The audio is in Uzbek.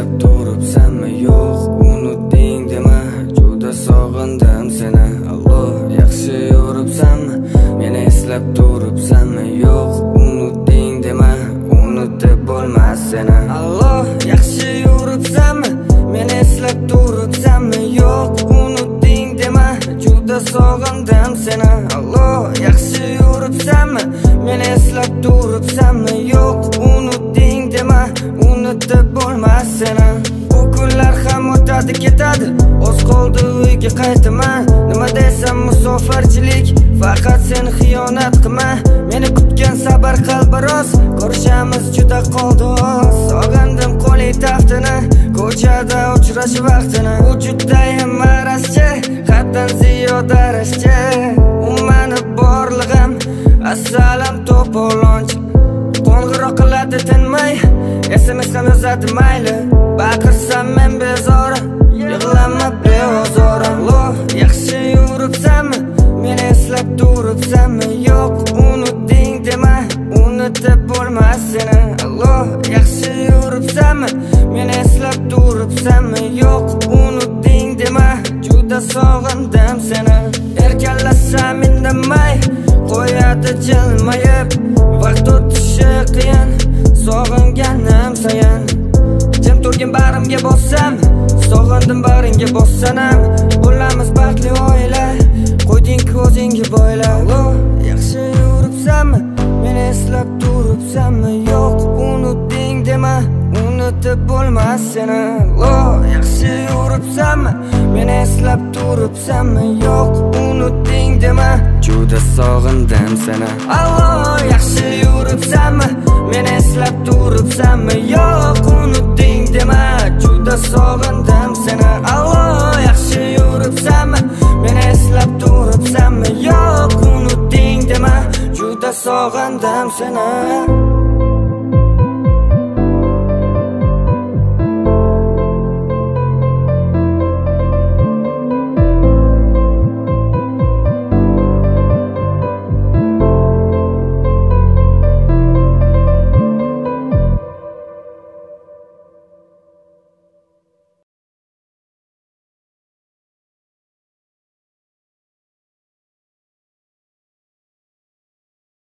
eslab turibsanmi yo'q, unutding dema, juda sog'indim seni. Allo, yaxshi yuribsanmi, meni eslab turibsanmi yo'q, unutding dema, unutib bo'lmas seni. Allo, yaxshi yuribsanmi, meni eslab turibsanmi yo'q, unutding dema, juda sog'indim seni. Allo, yaxshi yuribsanmi, meni eslab turibsanmi yo'q, unutding dema, unutib bo'lmas seni. Bu kunlar ham o'tadi ketadi, oz qoldi uyga qaytaman. Nima desam musofirchilik, faqat sen xiyonat qilma. Meni kutgan sabr qil biroz, ko'rishamiz juda qoldi oz. Sog'indim qo'ling taftini, ko'chada uchrash vaqtini. U judayam marascha, haddan ziyoda rashcha. U meni borlig'im, assalam to'polonch. Qo'ng'iroq qiladi tinmay, SMS ham yozadi mayli. Baqirsam men bezori, yig'lama beozori. Allo, yaxshi yuribsanmi, meni eslab turibsanmi yo'q, unutding dema, unutib bo'lmas seni. Allo, yaxshi yuribsanmi, meni eslab turibsanmi yo'q, unutding dema, juda sog'indim seni. Erkalasam indamay, qo'yadi jilmayib, vaqt o'tishi qiyin, sog'inganim sayin. Jim turgin bag'rimga bossam, sog'indim bag'ringga bossanam, bo'lamiz baxtli oila, qo'yding ko'zingga bo'yla. Allo, yaxshi yuribsanmi, meni eslab turibsanmi yo'q, unutding dema, unutib bo'lmas seni. Allo, yaxshi yuribsanmi, meni eslab turibsanmi yo'q, unutding dema, juda sog'indim seni. Allo, yaxshi yuribsanmi, meni eslab turibsanmi yo'q, unutding dema, juda sog'indim seni. Allo, yaxshi yuribsanmi, meni eslab turibsanmi yo'q, unutding dema, juda sog'indim seni.